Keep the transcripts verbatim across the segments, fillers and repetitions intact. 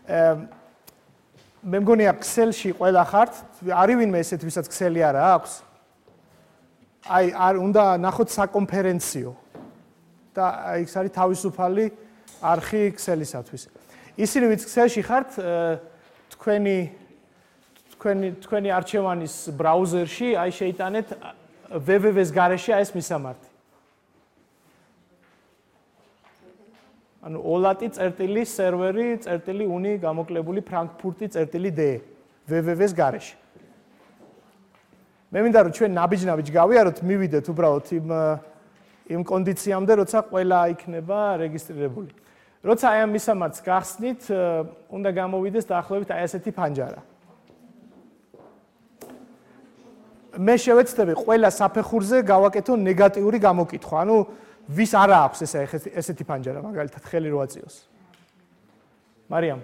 მე მგონია Excel-ში ყველა ხართ, არის ვინმე ესეთ ვისაც Excel-ი არა აქვს? აი, არ უნდა ნახოთ საკონფერენციო და აი ეს არის თავისუფალი არხი Excel-ისათვის. ისინი ვინც Excel-ში ხართ, თქვენი თქვენი თქვენი არჩევანის ბრაუზერში აი შეიტანეთ www-ს გარეშე აი ეს მისამართი. ანუ ოლატი წერტილი სერვერი წერტილი uni გამოკლებული ფრანკფურტი წერტილი d www-ს გარეშე. მე მინდა რომ ჩვენ ნაბიჯ-ნაბიჯ გავიაროთ, მივიდეთ უბრალოდ იმ იმ კონდიციამდე, როცა ყველა იქნება რეგისტრირებული. როცა აი ამ მისამართს გახსნით, უნდა გამოვიდეს დაახლოებით აი ასეთი ფანჯარა. მე შევეცდები ყველა საფეხურზე გავაკეთო ნეგატიური გამოკითხვა. ანუ ვის არა აქვს ესე ესეთი ფანჯარა, მაგალითად ხელი რო აწიოს. მარიამ.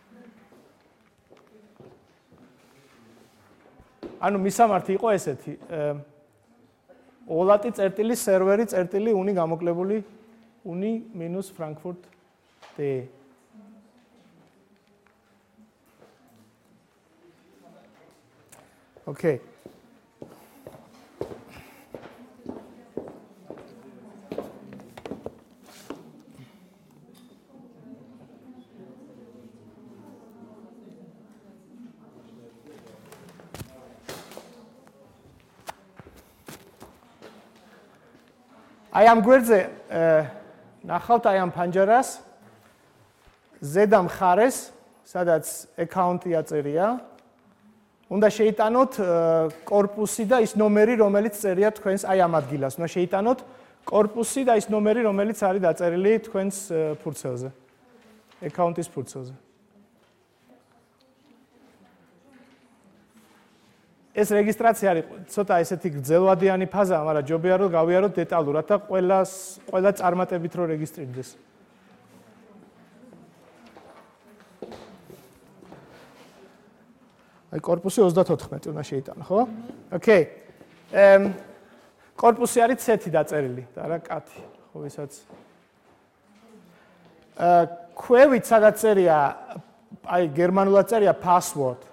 ანუ მისამართი იყო ესეთი. ოლატი წერტილი სერვერი წერტილი uni გამოკლებული uni minus frankfurt d. Okay. აი ამ გვერდზე ნახავთ აი ამ ფანჯარას ზედა მხარეს, სადაც account-ი აწერია, უნდა შეიტანოთ корпуსი და ის ნომერი, რომელიც წერია თქვენს აი ამ ადგილას. უნდა შეიტანოთ корпуსი და ის ნომერი, რომელიც არის დაწერილი თქვენს ფურცელზე. account-ის ფურცელზე. ეს რეგისტრაცია არის ცოტა ესეთი გრძელვადიანი ფაზაა, მაგრამ ჯობია რომ გავიაროთ დეტალურად და ყველას ყველა წარმატებით რომ რეგისტრირდეს. აი корпуსი ოცდათოთხმეტი უნდა შეიტანო, ხო? ოკეი. ემ корпуსი არის C-ი დაწერილი და რა კათი, ხო ვისაც. აა ქვევით სადაც წერია, აი გერმანულად წერია password.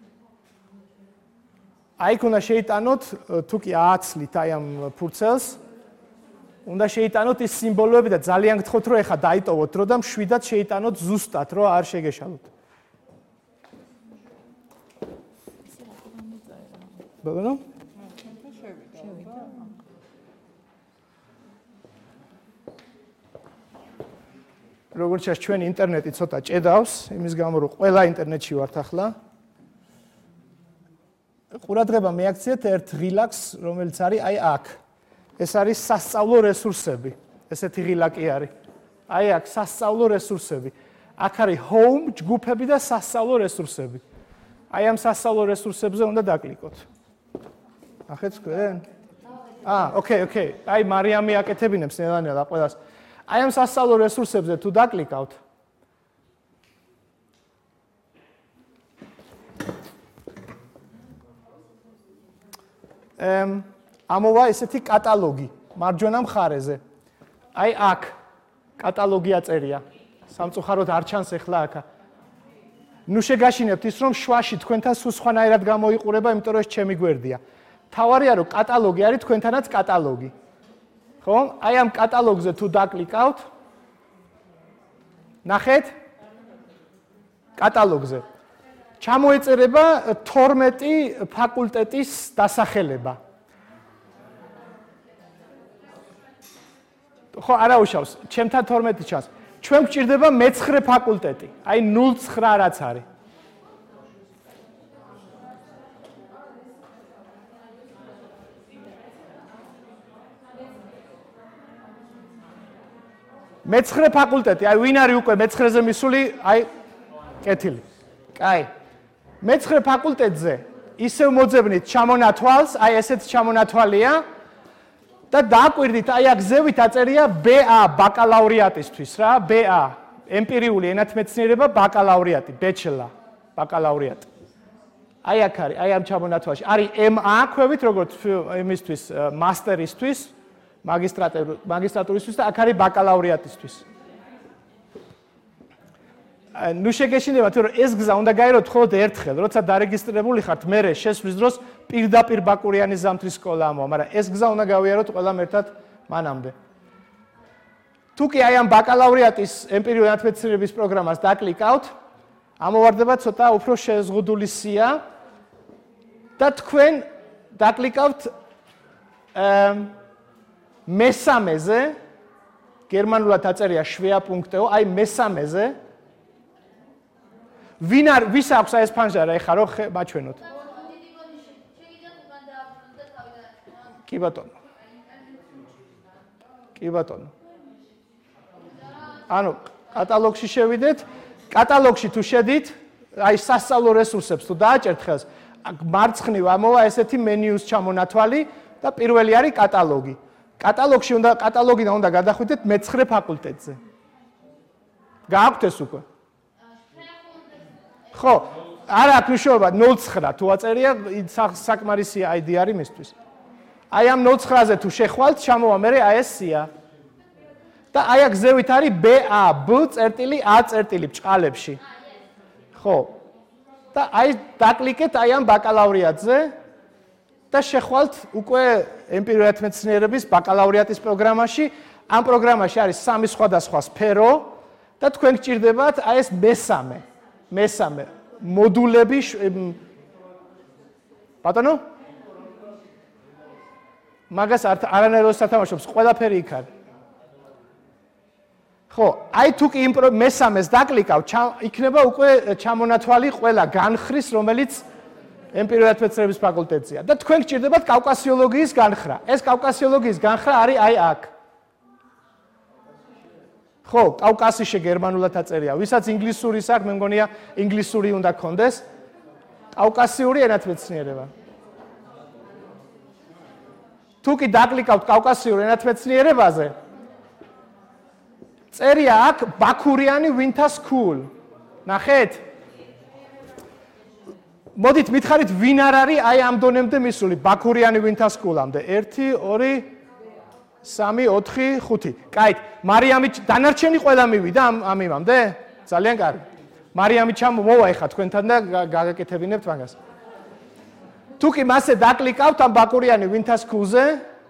აი უნდა შეიტანოთ თუ კი ააცლით აი ამ ფურცელს, უნდა შეიტანოთ ის სიმბოლოები და ძალიან გთხოვთ რომ ეხა დაიტოვოთ რო და მშვიდად შეიტანოთ ზუსტად რომ არ შეგეშალოთ. ბოლო? როგორც ჩანს ჩვენ ინტერნეტი ცოტა ჭედავს, იმის გამო რომ ყველა ინტერნეტში ვართ ახლა. ყურადღება მიაქციეთ ერთ ღილაკს, რომელიც არის აი აქ. ეს არის სასწავლო რესურსები. ესეთი ღილაკი არის. აი აქ სასწავლო რესურსები. აქ არის home, ჯგუფები და სასწავლო რესურსები. აი ამ სასწავლო რესურსებზე უნდა დაკლიკოთ. ნახეთ თქვენ? აა, ოკეი, ოკეი. აი მარიამი აკეთებინებს ნელა-ნელა ყველას. აი ამ სასწავლო რესურსებზე თუ დაკლიკავთ, ემ ამოვა ესეთი კატალოგი მარჯვენა მხარეზე. აი აქ კატალოგი აწერია. სამწუხაროდ არ ჩანს ახლა აქა. ნუ შეგაშინებთ ის რომ შვაში თქვენთან სულ სხვანაირად გამოიყურება, იმიტომ რომ ეს ჩემი გვერდია. თავარია რომ კატალოგი არის თქვენთანაც კატალოგი. ხო? აი ამ კატალოგზე თუ დაკლიკავთ, ნახეთ? კატალოგზე ჩამოეწერება თორმეტი ფაკულტეტის დასახელება. ხო, არა უშავს, ჩემთან თორმეტი ჩანს. ჩვენ გვჭირდება მეცხრე ფაკულტეტი, აი ნულ ცხრა რაც არის. მეცხრე ფაკულტეტი, აი ვინ არის უკვე მეცხრეზე მისული, აი კეთილი. კაი. მეცხრე ფაკულტეტზე ისევ მოძებნით ჩამონათვალს, აი ესეც ჩამონათვალია და დააკვირდით, აი აქ ზევით აწერია ბ ა ბაკალავრიატისთვის რა, ბ ა ემპირიული ენათმეცნიერება ბაკალავრიატი, ბეჩელა, ბაკალავრიატი. აი აქ არის, აი ამ ჩამონათვალში. არის ემ ა ქვევით, როგორც იმისთვის, მასტერისთვის, მაგისტრატურისთვის და აქ არის ბაკალავრიატისთვის. ნუ შეგეშინებათ რომ ეს გზა უნდა გაიროთ მხოლოდ ერთხელ, როცა დარეგისტრირებული ხართ, მერე შესვლის დროს პირდაპირ ბაკურიანის ზამთრის სკოლა ამოვა, მაგრამ ეს გზა უნდა გავიაროთ ყველამ ერთად მანამდე. თუ კი აი ამ ბაკალავრიატის ემპირიული ენათმეცნიერების პროგრამას დაკლიკავთ, ამოვარდება ცოტა უფრო შეზღუდული სია და თქვენ დაკლიკავთ მესამეზე, გერმანულად აწერია schwerpunkte, აი მესამეზე. ვინ არ ვის აქვს აი ეს ფანჯარა ეხა რომ მაჩვენოთ? კი ბატონო. კი ბატონო. ანუ კატალოგში შევიდეთ, კატალოგში თუ შედით, აი სასწავლო რესურსებს თუ დააჭერთ ხელს, მარცხნივ ამოვა ესეთი მენიუს ჩამონათვალი და პირველი არის კატალოგი. კატალოგში უნდა კატალოგიდან უნდა გადახვიდეთ მეცხრე ფაკულტეტზე. გააქვთ ეს უკვე? ხო, არა აქვს მნიშვნელობა ნულ ცხრა თუ აწერია საკმარისი აიდი არის მისთვის. აი ამ ნულ ცხრაზე თუ შეხვალთ, ჩამოვა მე აი ეს სია. და აი აქ ზევით არის B A B წერტილი A წერტილი ბჭყალებში. ხო. და აი დაკლიკეთ აი ამ ბაკალავრიატზე და შეხვალთ უკვე ემპირიული ენათმეცნიერების ბაკალავრიატის პროგრამაში. ამ პროგრამაში არის სამი სხვადასხვა სფერო და თქვენ გჭირდებათ აი ეს მესამე. მესამე მოდულები ბატონო? მაგას არანაირად სათამაშობს, ყველაფერი იქ არის. ხო, აი თუ კი იმ მესამეს დაკლიკავ, იქნება უკვე ჩამონათვალი ყველა განხრის, რომელიც ემპირიული ენათმეცნიერების ფაკულტეტზეა და თქვენ გჭირდებათ კავკასიოლოგიის განხრა. ეს კავკასიოლოგიის განხრა არის აი აქ. ხო, კავკასიში გერმანულად აწერია. ვისაც ინგლისურის აქვს, მე მგონია ინგლისური უნდა გქონდეს. კავკასიური ენათმეცნიერება. თუ კი დაკლიკავთ კავკასიურ ენათმეცნიერებაზე, წერია აქ ბაქურიანი winter school. ნახეთ? მოდით მითხარით ვინ არ არის აი ამ დონემდე მისული ბაქურიანი winter school-ამდე. ერთი, ორი, სამი, ოთხი, ხუთი. კაი, მარიამი დანარჩენი ყველა მივიდა ამ ამ იმამდე? ძალიან კარგი. მარიამი ჩამოვა ეხა თქვენთან და გაგაკეთებინებთ მაგას. თუ კი მასე დაკლიკავთ ამ ბაქურიანი winter school-ზე,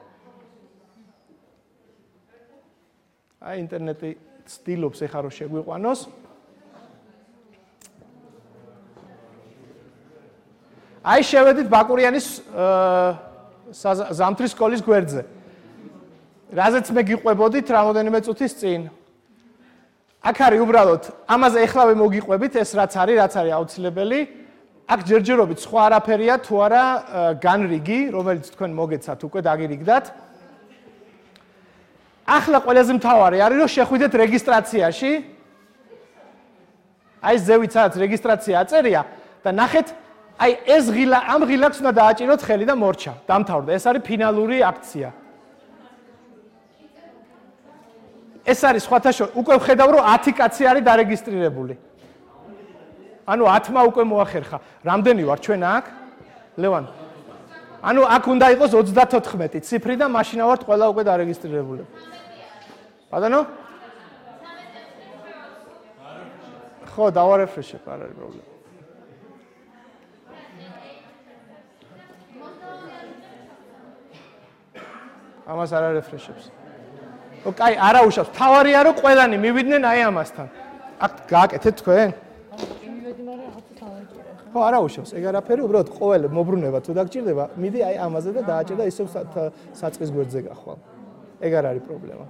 აი ინტერნეტი ცდილობს ეხა რომ შეგვიყვანოს. აი შევედით ბაკურიანის ზამთრის სკოლის გვერდზე. რაზეც მე გიყვებოდით რამოდენიმე წუთის წინ. აქ არის უბრალოდ ამაზე ეხლავე მოგიყვებით ეს რაც არის, რაც არის აუცილებელი. აქ ჯერჯერობით სხვა არაფერია თუ არა განრიგი, რომელიც თქვენ მოგეცათ უკვე დაგირიგდათ. ახლა ყველაზე მთავარი არის რომ შეხვიდეთ რეგისტრაციაში. აი ზევით სადაც რეგისტრაცია აწერია და ნახეთ აი ეს ღილა ამ ღილაკს უნდა დააჭიროთ ხელი და მორჩა. დამთავრდა. ეს არის ფინალური აქცია. ეს არის სხვათა შორის უკვე ვხედავ რომ ათი კაცი არის დარეგისტრირებული. ანუ ათმა უკვე მოახერხა. რამდენი ვარ ჩვენ აქ? ლევან. ანუ აქ უნდა იყოს ოცდათოთხმეტი ციფრი და მაშინა ვართ ყველა უკვე დარეგისტრირებული. ბატონო? ხო, დავარეფრეშებ, არ არის პრობლემა. ამას არ არეფრეშებს. ო, კაი, არა უშავს. თავარია რომ ყველანი მივიდნენ აი ამასთან. აქ გააკეთეთ თქვენ? ხო, არა უშავს. ეგ არაფერი, უბრალოდ ყოველ მოbrunება თუ დაგჭირდება, მიდი აი ამაზე და დააჭერ და ისევ საწყის გვერდზე გახვალ. ეგ არ არის პრობლემა.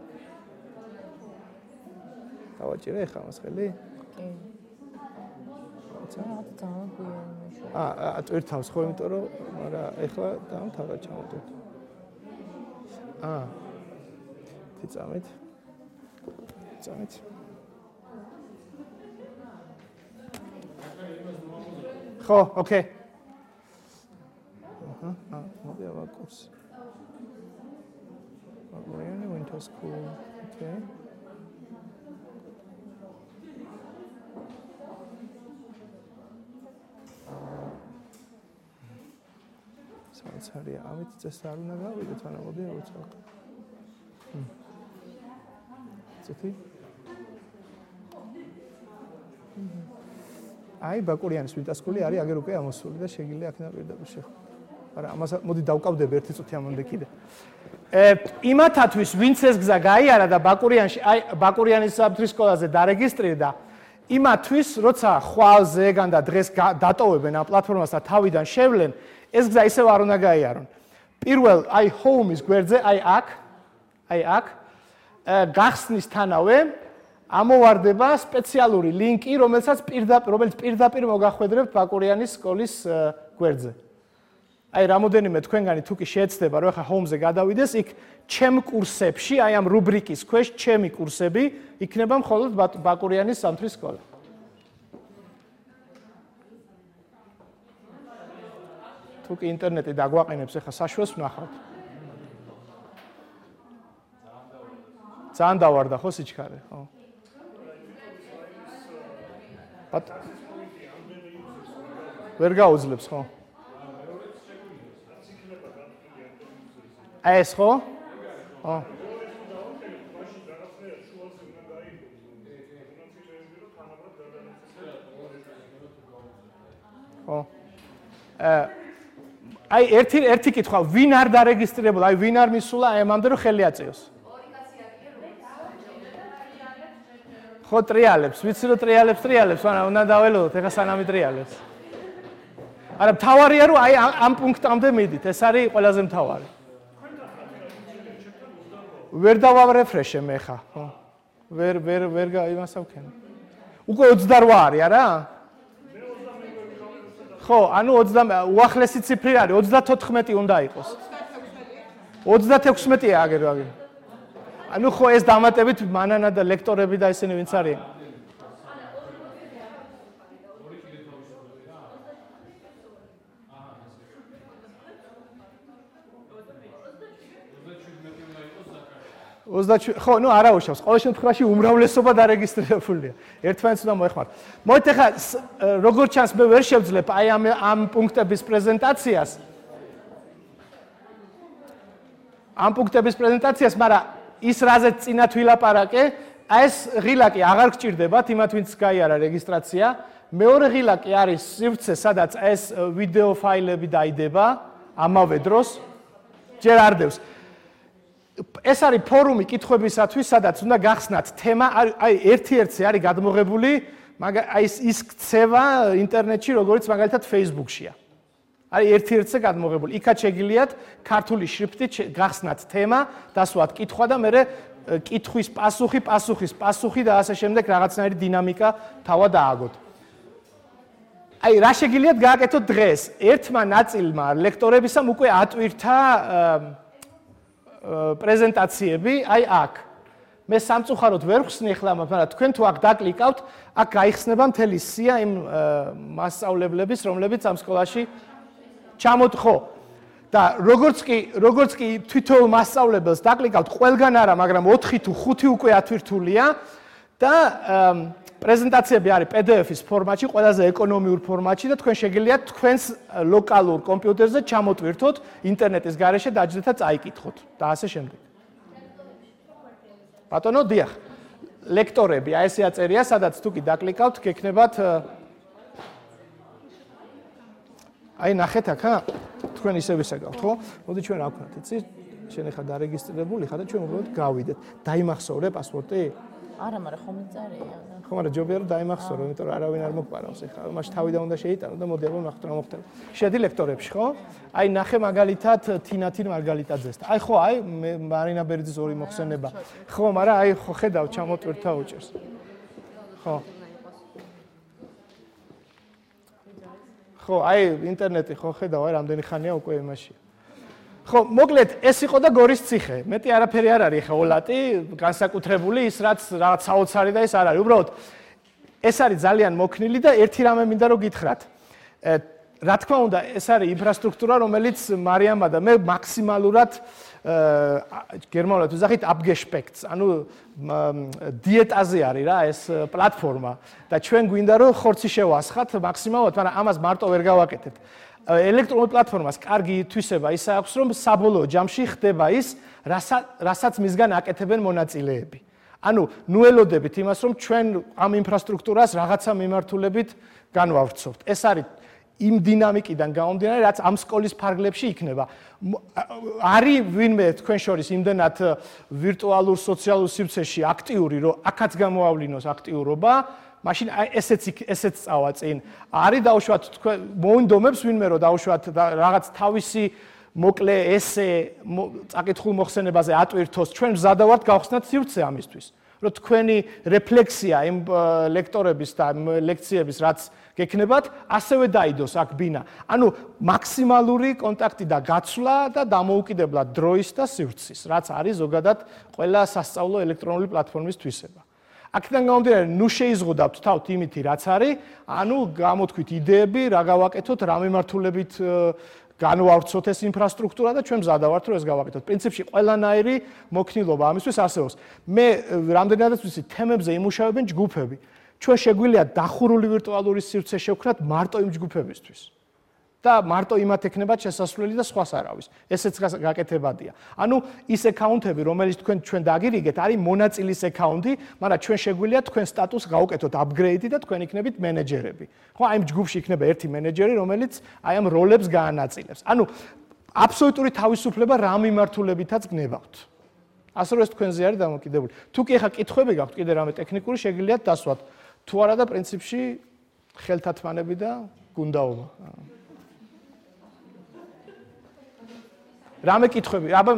დავაჭირე ხა მას ხელი? კი. რა ძალიან გვიანი. აა, ტვირთავს ხო, იმიტომ რომ მაგრამ ეხლა დაამთავრა ჩამოდოთ. აა. თიწამით. თიწამით. ხო, ოკეი. აჰა, აა, მოდი ავაკურს. Bacuriani winter school. ოკეი. სადაც არის ამით წეს არ უნდა გავიდეთ, ანუ მოდი აუცილო. ცოტი. აი ბაკურიანის ვიტასკული არის აგერ უკვე ამოსული და შეგიძლია აქ პირდაპირ შეხო. არა, ამას მოდი დავკავდები ერთი წუთი ამამდე კიდე. იმათათვის ვინც ეს გზა გაიარა და ბაკურიანში აი ბაკურიანის საფრთხის სკოლაზე დარეგისტრირდა, იმათთვის როცა ხვალზე ეგან და დღეს დატოვებენ ამ პლატფორმას და თავიდან შევლენ, ეს გზა ისევ არ უნდა გაიარონ. პირველ აი home-ის გვერდზე, აი აქ, აი აქ გახსნისთანავე ამოვარდება სპეციალური ლინკი, რომელსაც პირდაპირ რომელიც პირდაპირ მოგახვედრებთ ბაკურიანის სკოლის გვერდზე. აი რამოდენიმე თქვენგანი თუ კი შეეცდება რომ ახლა home-ზე გადავიდეს, იქ ჩემ კურსებში, აი ამ რუბრიკის ქვეშ ჩემი კურსები იქნება მხოლოდ ბაკურიანის სამთრის სკოლა. თუ კი ინტერნეტი დაგვაყენებს ახლა საშუალს ვნახავთ. ძალიან დავარდა ხო სიჩქარე, ხო? ბატ ვერ გაუძლებს ხო? ეს ხო? ხო. ხო. აი ერთი ერთი კითხვა, ვინ არ დარეგისტრირებულა, აი ვინ არ მისულა აი ამამდე რომ ხელი აწევს? ხო ტრიალებს, ვიცი რომ ტრიალებს, ტრიალებს, მაგრამ უნდა დაველოდოთ, ეხლა სანამ ტრიალებს. არა, მთავარია რომ აი ამ პუნქტამდე მიდით, ეს არის ყველაზე მთავარი. ვერ დავარეფრეშე მე ხა, ხო? ვერ ვერ ვერ იმასავქენ. უკვე ოცდარვა არის, არა? ხო, ანუ ოცდამეტი უახლესი ციფრი არის, ოცდათოთხმეტი უნდა იყოს. ოცდათექვსმეტია აგერ აგერ. ანუ ხო ეს დამატებით მანანა და ლექტორები და ესენი ვინც არიან? ოცდაშვიდი ხო, ნუ არა უშავს. ყოველ შემთხვევაში უმრავლესობა დარეგისტრირებულია. ერთმანეთს უნდა მოეხმაროთ. მოდით ახლა როგორც ჩანს მე ვერ შევძლებ აი ამ ამ პუნქტების პრეზენტაციას. ამ პუნქტების პრეზენტაციას, მაგრამ ის რაზეც წინათ ვილაპარაკე, ეს ღილაკი აღარ გჭირდებათ იმათ ვინც გაიარა რეგისტრაცია. მეორე ღილაკი არის სივრცე, სადაც ეს ვიდეო ფაილები დაიდება ამავე დროს. ჯერ არ დევს. ეს არის ფორუმი კითხვებისათვის, სადაც უნდა გახსნათ თემა, აი ერთი-ერთი არის გადმოღებული, მაგრამ აი ის ქცევა ინტერნეტში, როგორც მაგალითად Facebook-შია. არის ერთი-ერთზე გადმოღებული. იქაც შეგიძლიათ ქართული შრიფტით გახსნათ თემა, დასვათ კითხვა და მერე კითხვის პასუხი, პასუხის პასუხი და ასე შემდეგ რაღაცნაირი დინამიკა თავად დააგოთ. აი რა შეგიძლიათ გააკეთოთ დღეს? ერთმა ნაწილმა ლექტორებისამ უკვე ატვირთა პრეზენტაციები, აი აქ. მე სამწუხაროდ ვერ ხსნი ახლა, მაგრამ თქვენ თუ აქ დაკლიკავთ, აქ გაიხსნება მთელი სია იმ მასწავლებლების, რომლებიც ამ სკოლაში ჩამოთხოვ. და როგორც კი, როგორც კი თვითონ მასწავლებელს დაკლიკავთ, ყველგან არა, მაგრამ ოთხი თუ ხუთი უკვე ათვირთულია და პრეზენტაციები არის პი დი ეფ-ის ფორმატში, ყველაზე ეკონომიურ ფორმატში და თქვენ შეგიძლიათ თქვენს ლოკალურ კომპიუტერზე ჩამოტვირთოთ ინტერნეტის გარეშე დაჯდეთ და წაიკითხოთ და ასე შემდეგ. ბატონო, დიახ. ლექტორები, აი ესე აწერია, სადაც თუ კი დაკლიკავთ, გექნებათ აი ნახეთ აქ, თქვენ ისე ვისაგავთ, ხო? მოდი ჩვენ რა ვქნათ, იცი? შენ ახლა დარეგისტრირებული ხარ და ჩვენ უბრალოდ გავიდეთ. დაიმახსოვრე პასპორტი? არა, მაგრამ ხომ წერია. ხო, მაგრამ ჯობია რომ დაიმახსოვრო, იმიტომ რომ არავინ არ მოგპარავს ახლა. მაშ თავიდან უნდა შეიტანო და მოდი აბა ნახოთ რა მოხდება. შედი ლექტორებში, ხო? აი ნახე მაგალითად თინათინ მარგალიტაძეს. აი ხო, აი მარინა ბერძის ორი მოხსენება. ხო, მაგრამ აი ხო ხედავ ჩამოტვირთა უჭერს. ხო. ხო, აი ინტერნეტი ხო ხედავ, აი რამდენი ხანია უკვე იმაში. ხო, მოკლედ ეს იყო და გორის ციხე. მეტი არაფერი არ არის ხა ოლატი, განსაკუთრებული ის რაც რაღაც საოცარი და ეს არ არის. უბრალოდ ეს არის ძალიან მოქნილი და ერთი რამე მინდა რომ გითხრათ. რა თქმა უნდა, ეს არის ინფრასტრუქტურა, რომელიც მარიამა და მე მაქსიმალურად გერმანულად ვიზახით abgespeckt, ანუ დიეტაზე არის რა ეს პლატფორმა და ჩვენ გვინდა რომ ხორცი შევასხათ მაქსიმალურად, მაგრამ ამას მარტო ვერ გავაკეთეთ. ელექტრონულ პლატფორმას კარგი თვისება ის აქვს, რომ საბოლოო ჯამში ხდება ის, რასაც მისგან აკეთებენ მონაწილეები. ანუ ნუ ელოდებით იმას, რომ ჩვენ ამ ინფრასტრუქტურას რაღაცა მიმართულებით განვავრცობთ. ეს არის იმ დინამიკიდან გამომდინარე, რაც ამ სკოლის ფარგლებში იქნება. არის ვინმე თქვენ შორის იმდენად ვირტუალურ სოციალურ სივრცეში აქტიური, რომ აქაც გამოავლინოს აქტიურობა, მაშინ ესეც ესეც წავა წინ. არის დაუშვათ თქვენ მოინდომებს ვინმე რომ დაუშვათ რაღაც თავისი მოკლე ესე წაკითხულ მოხსენებაზე ატვირთოს, ჩვენ მზადა ვართ გავხსნათ სივრცე ამისთვის. რომ თქვენი რეფლექსია იმ ლექტორების და ლექციების რაც გექნებათ, ასევე დაიდოს აქ ბინა. ანუ მაქსიმალური კონტაქტი და გაცვლა და დამოუკიდებლად დროის და სივრცის, რაც არის ზოგადად ყველა სასწავლო ელექტრონული პლატფორმის თვისება. აქედან გამომდინარე, ნუ შეიზღუდავთ თავთ იმითი, რაც არის, ანუ გამოთქვით იდეები, რა გავაკეთოთ, რა მიმართულებით განვავრცოთ ეს ინფრასტრუქტურა და ჩვენ მზადა ვართ, რომ ეს გავაკეთოთ. პრინციპში ყველანაირი მოქნილობა ამისთვის არსებობს. მე რამდენადაც ვიცი, თემებზე იმუშავებენ ჯგუფები. ჩვენ შეგვიძლია დახურული ვირტუალური სივრცე შევქნათ მარტო იმ ჯგუფებისთვის. და მარტო იმათ ექნებათ შესასვლელი და სხვას არავის. ესეც გაკეთებადია. ანუ ის აკაუნტები, რომელიც თქვენ ჩვენ დაგირიგეთ, არის მონაწილის აკაუნტი, მაგრამ ჩვენ შეგვიძლია თქვენ სტატუსს გავუკეთოთ აპგრეიდი და თქვენ იქნებით მენეჯერები. ხო, აი ამ ჯგუფში იქნება ერთი მენეჯერი, რომელიც აი ამ როლებს გაანაწილებს. ანუ აბსოლუტური თავისუფლება რა მიმართულებითაც გნებავთ. ასე რომ ეს თქვენზე არის დამოკიდებული. თუ კი ახლა კითხვები გაქვთ, კიდე რამე ტექნიკური შეგიძლიათ დასვათ. თუ არა და პრინციპში ხელთათმანები და გუნდაობა. რამე კითხვები? აბა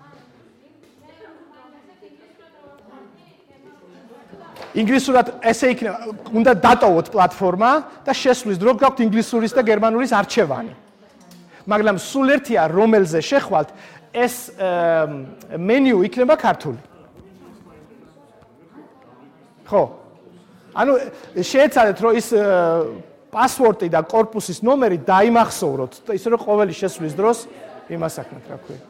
ინგლისურად ესე იქნება, უნდა დატოვოთ პლატფორმა და შესვლის დრო გაქვთ ინგლისურის და გერმანურის არჩევანი. მაგრამ სულ ერთია რომელზე შეხვალთ, ეს მენიუ იქნება ქართული. ხო. ანუ შეეცადეთ რომ ის პასვორდი და კორპუსის ნომერი დაიმახსოვროთ, ისე რომ ყოველი შესვლის დროს იმას აკეთებთ, რა ქვია.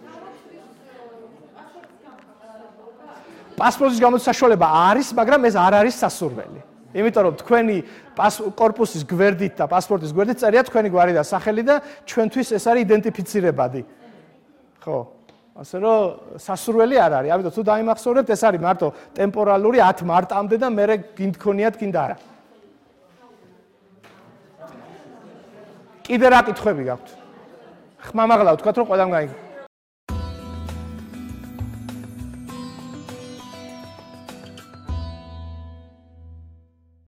პასპორტის გამოცდის საშუალება არის, მაგრამ ეს არ არის სასურველი. იმიტომ რომ თქვენი კორპუსის გვერდით და პასპორტის გვერდით წერია თქვენი გვარი და სახელი და ჩვენთვის ეს არის იდენტიფიცირებადი. ხო. ასე რომ სასურველი არ არის. ამიტომ თუ დაიმახსოვრებთ, ეს არის მარტო ტემპორალური ათ მარტამდე და მერე გინდქონიათ კიდე არა. კიდე რა კითხვები გაქვთ? ხმამაღლა ვთქვათ, რომ ყველამ გაიგო.